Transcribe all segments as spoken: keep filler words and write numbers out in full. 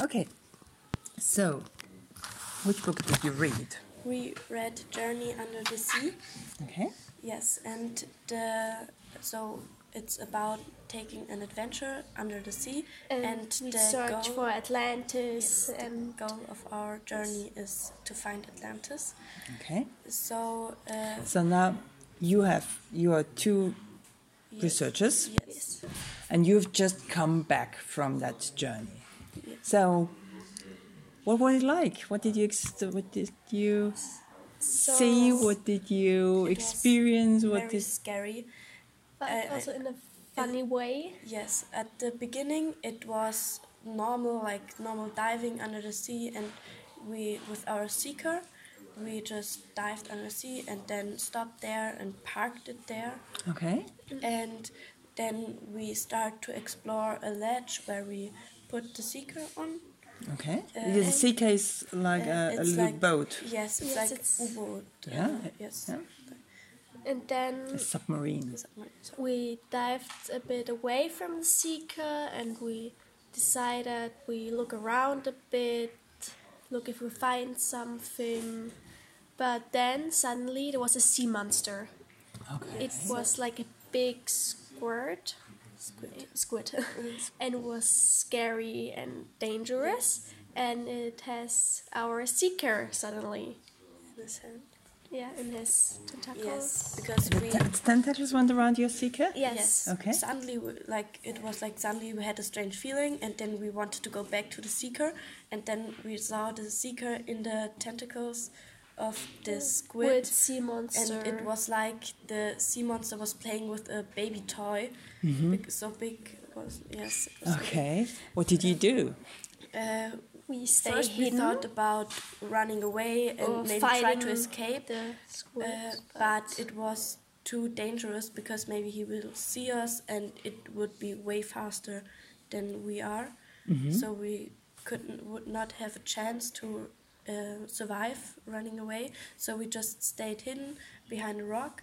Okay. So, which book did you read? We read Journey Under the Sea. Okay. Yes, and the so it's about taking an adventure under the sea, And, and we the search goal, for Atlantis, yes, the and goal of our journey is to find Atlantis. Okay. So uh, So now you have you are two yes, researchers, Yes. and you've just come back from that journey. Yes. So, what was it like? What did you ex- what did you so see? What did you It was experience? What very did scary. but uh, also in a funny way. Yes, at the beginning it was normal, like normal diving under the sea, and we, with our seeker, we just dived under the sea and then stopped there and parked it there. okay? And then we start to explore a ledge where we put the seeker on. Okay. Uh, the sea case like Uh, a, a it's little like- boat. Yes, it's Yes, like it's- U-boat. Yeah, uh, yes. yeah. And then A submarine. we dived a bit away from the seeker, and we decided we look around a bit, look if we find something. But then suddenly there was a sea monster. Okay. It was like a big squirt, squid, squid, and it was scary and dangerous. And it has our seeker suddenly, In a sense. yeah, in his tentacles. Yes, because The we. t- tentacles went around your seeker? Yes. Yes. Okay. Suddenly, we- like it was like suddenly we had a strange feeling, and then we wanted to go back to the seeker, and then we saw the seeker in the tentacles of this squid, Squid sea monster. and it was like the sea monster was playing with a baby toy. Big, so big it was yes. It was so big. Okay. What did you do? Uh, we stay First, we hidden thought about running away and or maybe try fighting to escape. the squid, Uh, but it was too dangerous because maybe he will see us and it would be way faster than we are. So we couldn't would not have a chance to uh, survive running away. So we just stayed hidden behind a rock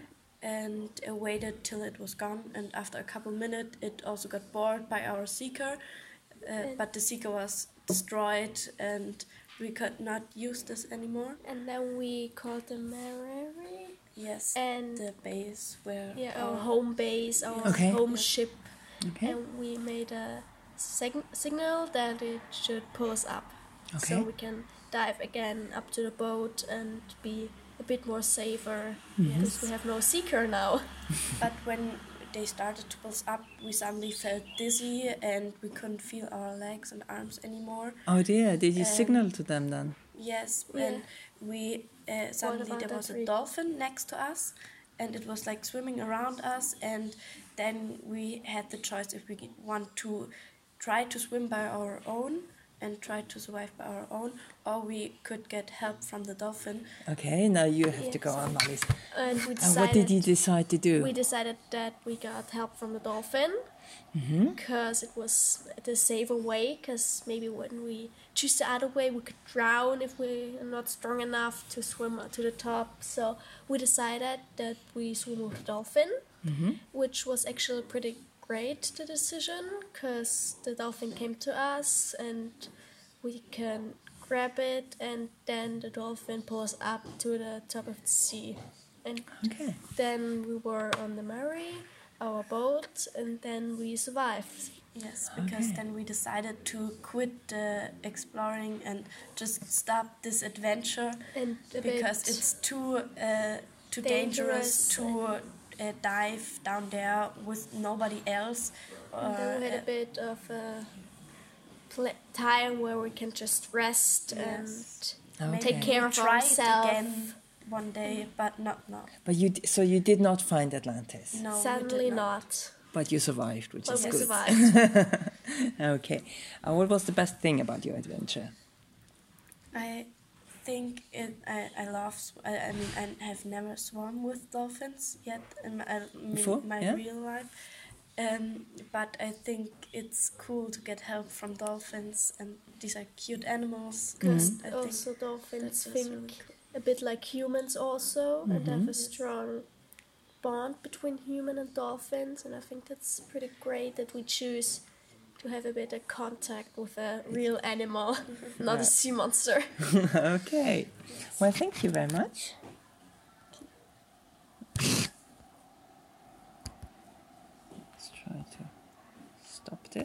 and uh, waited till it was gone. And after a couple minutes, it also got bored by our seeker. Uh, but the seeker was destroyed and we could not use this anymore. and then we called the Marari. Yes, And the base where yeah, our home base, our Okay. home ship, Okay. and we made a sig- signal that it should pull us up, Okay. so we can dive again up to the boat and be a bit more safer Mm-hmm. because we have no seeker now. But when they started to pull us up, we suddenly felt dizzy and we couldn't feel our legs and arms anymore. Oh dear, did you Um, signal to them then? Yes, Yeah. and we uh, suddenly about there that was a re- dolphin next to us, and it was like swimming around us. And then we had the choice if we want to try to swim by our own and try to survive by our own, or we could get help from the dolphin. Okay, now you have to go Yes. on, Marlies. And we And decided what did you decide to do? we decided that we got help from the dolphin Mm-hmm. because it was the safer way, because maybe when we choose the other way we could drown if we are not strong enough to swim to the top. So we decided that we swim with the dolphin, Mm-hmm. which was actually pretty great, the decision, because the dolphin came to us and we can grab it, and then the dolphin pulls up to the top of the sea. And Okay. then we were on the Mary, our boat, and then we survived. Yes, because Okay. then we decided to quit the exploring and just stop this adventure And a because bit it's too uh, too dangerous, dangerous to uh, dive down there with nobody else. and then we had a uh, bit of a pl- time where we can just rest and Okay. take care we of tried ourselves. again one day, but not now. But you d- so you did not find Atlantis, No, we Sadly did not. not, but you survived, which but is we good. survived. Okay. Uh, what was the best thing about your adventure? I think it. I, I love. sw- I, I mean, I have never swum with dolphins yet in my, uh, m- Before? my Yeah? real life. Um, but I think it's cool to get help from dolphins, and these are cute animals. Because and I think also dolphins that's think really cool. a bit like humans also, and have a strong bond between human and dolphins, and I think that's pretty great that we choose to have a bit of contact with a real animal, not Yeah. a sea monster. Okay. Well, thank you very much.